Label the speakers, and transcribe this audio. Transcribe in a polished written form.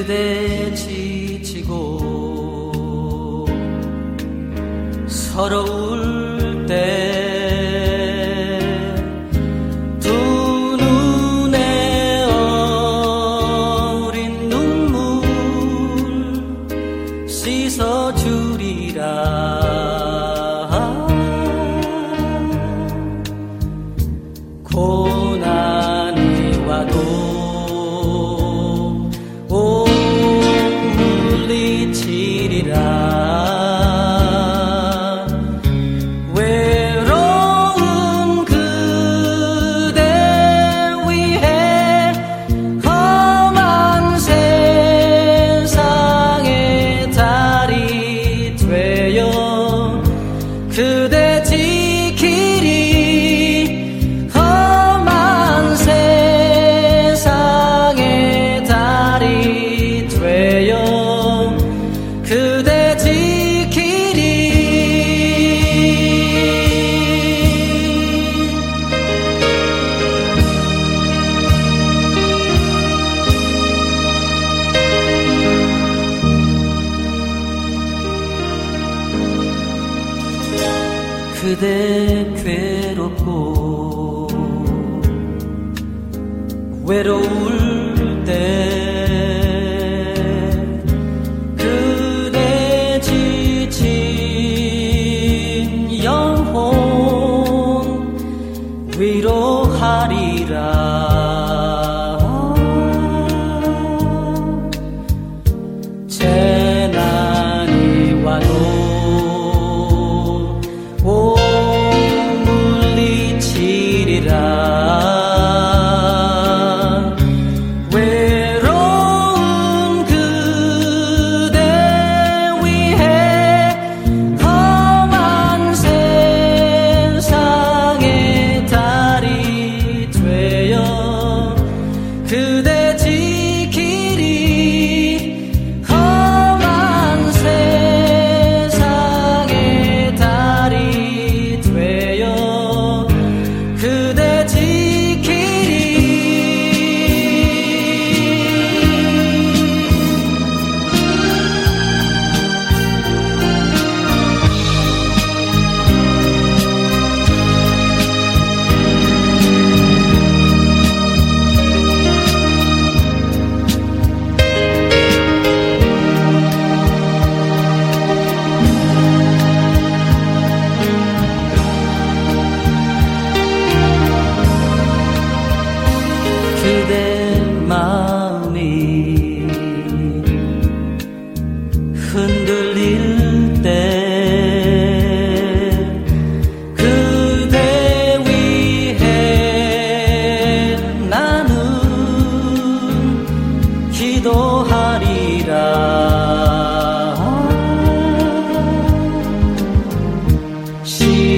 Speaker 1: 그대 지치고 서러울 때 두 눈에 어린 눈물 씻어주리라. 고난이 와도 물리치리라. 외로운 그대 위해 험한 세상의 달이 되어 그대 지키리. 험한 세상의 달이 되어 그대 지키리. 그대 괴롭고 외로울 때 그대 지친 영혼 위로하리라. 재난이 와도 물리치리라. 외로운 그대 위해 험한 세상의 달이 되어 그대 지키리. 험한 세상의 달이 되어 그대 지키리. 그대 마음이 흔들릴 때 그대 위해 나는 기도하리라.